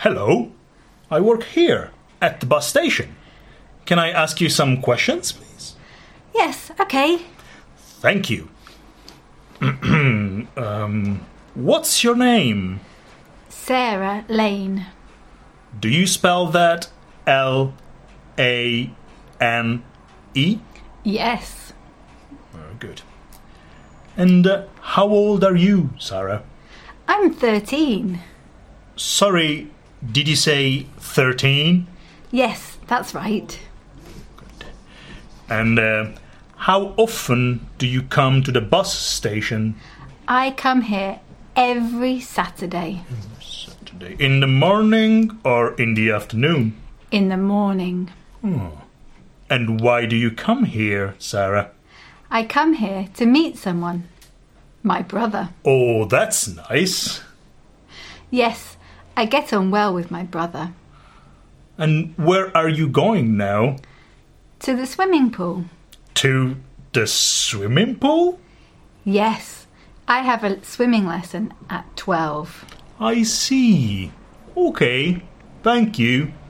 Hello. I work here, at the bus station. Can I ask you some questions, please? Yes, okay. Thank you. What's your name? Sarah Lane. Do you spell that Lane? Yes. Very good. And how old are you, Sarah? I'm 13. Sorry, did you say 13? Yes, that's right. Good. And how often do you come to the bus station? I come here every Saturday. Saturday. In the morning or in the afternoon? In the morning. Oh. And why do you come here, Sarah? I come here to meet someone. My brother. Oh, that's nice. Yes, I get on well with my brother. And where are you going now? To the swimming pool. To the swimming pool? Yes, I have a swimming lesson at 12. I see. Okay, thank you.